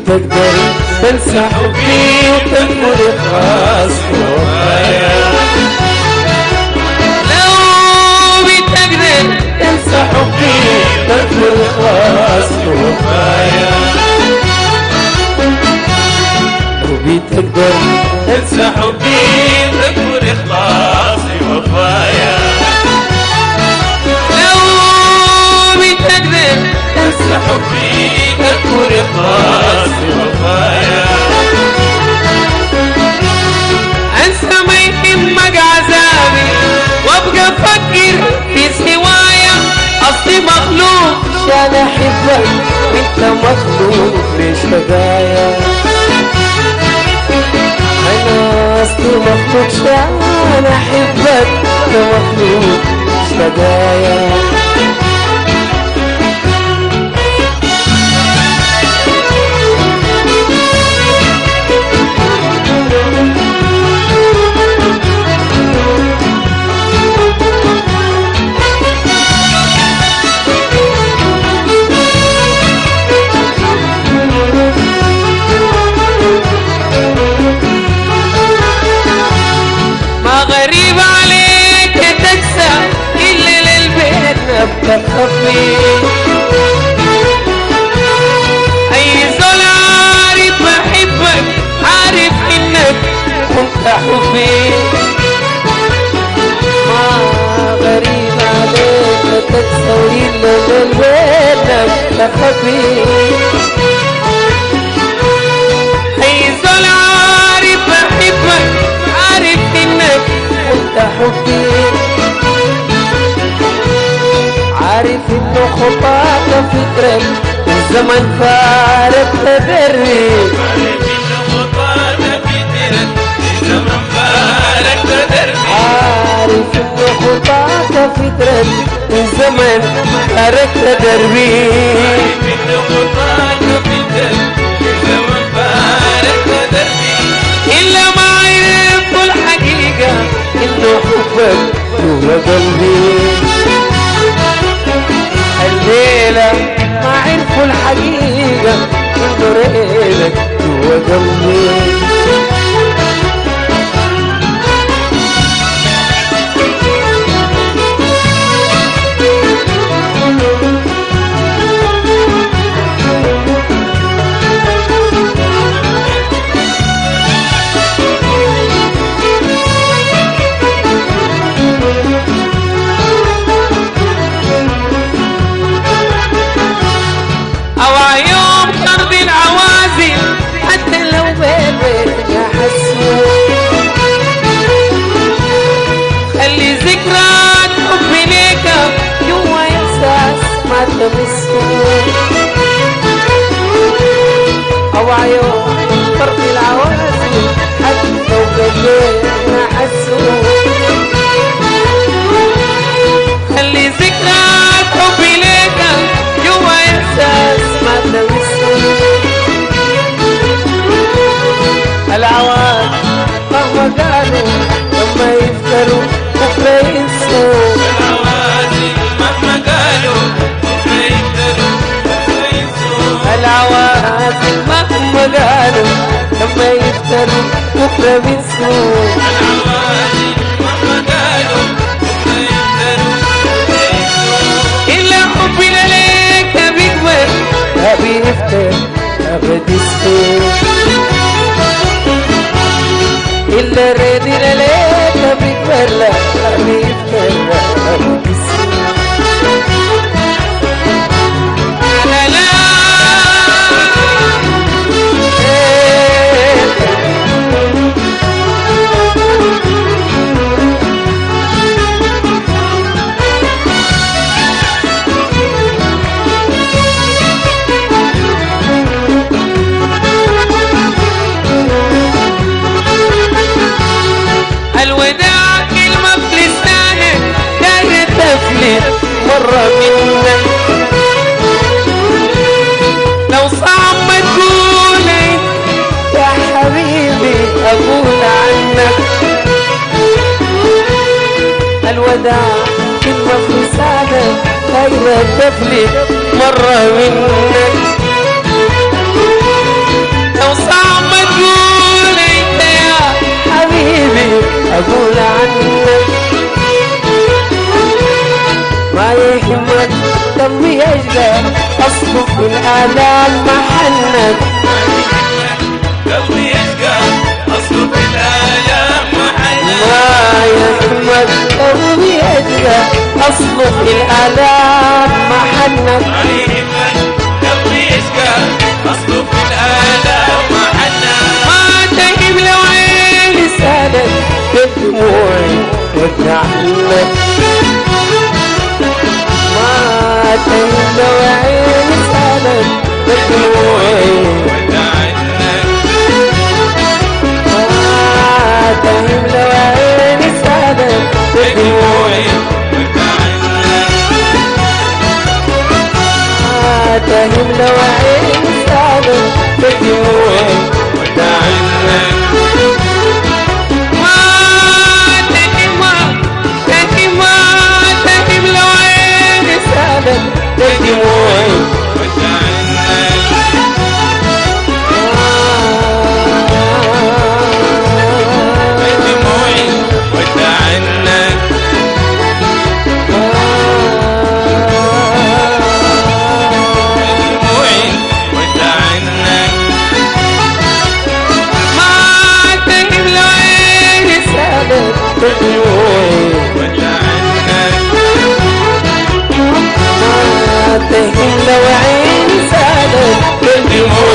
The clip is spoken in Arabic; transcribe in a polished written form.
تقدر تنسى حبي وتنكر إخلاص ووفايا لو بتقدر تنسى حبي وتنكر إخلاص ووفايا لو بتقدر تنسى حبي وتنكر إخلاص ووفايا لو بتقدر تنسى حبي تذكر إخلاص ووفايا أنسى ما يهمك عذابي وأبقى أفكر في سوايا أصلي مخلوق عشان أحبك وأنت مخلوق ليش بقايا أنا أصلي مخلوق عشان أحبك وأنت مخلوق ليش بقايا غريب عليك تكسى إلا للبيت نبقى خفي أي زول عارف بحبك عارف إنك كنت حبي ما غريب عليك تكسى إلا للبيت نبقى خفي أي زول عارف بحبك عارف إنك كنت حبي عارف إنه خطاك فكرك الزمن فارق تدري عارف إنه خطاك فكرك الزمن فارق تدري عارف إنه خطاك فكرك الزمن فارق تدري عارف إنه خطاك فكرك الزمن فارق تدري إلا ما عرفت الحقيقة إنه حبك جوا قلبي الليلة ما عرفوا الحقيقة إنه ريدك جوا قلبي أو عيون فرق العوازل حتى لو بدينا حسوا خلي ذكرى حبي ليك جوا إحساس ما تمسوا العوازل مهما قالوا لما يفتروا بكرة ينسوا العوازل مهما قالوا العوازل مهما قالوا لما يفتروا بكرة بينسوا العوازل مهما قالوا لما يفتروا إلا حبي لك بيكبر ما بيفتر أبد يسكر إلا ريدي لك بيكبر لا بيفتر أبد يسكر الوداع كلمة بلسانك داير تفلت مرة منك لو صعب ما تقولي يا حبيبي أقول عنك الوداع كلمة بلسانك داير تفلت مرة منك يشقى أصله في الآلام ما حنك ما يهمك قلبي يشقى أصله في الآلام ما حنك ما تهم لو عيني سالت بدموعي وتعنك ما تهم لو عيني سالت بدموعي ما تهم لو عيني سالت بدموعي ما تهم لو عيني سالت بدموعي تهم لو عيني سالت بدموعي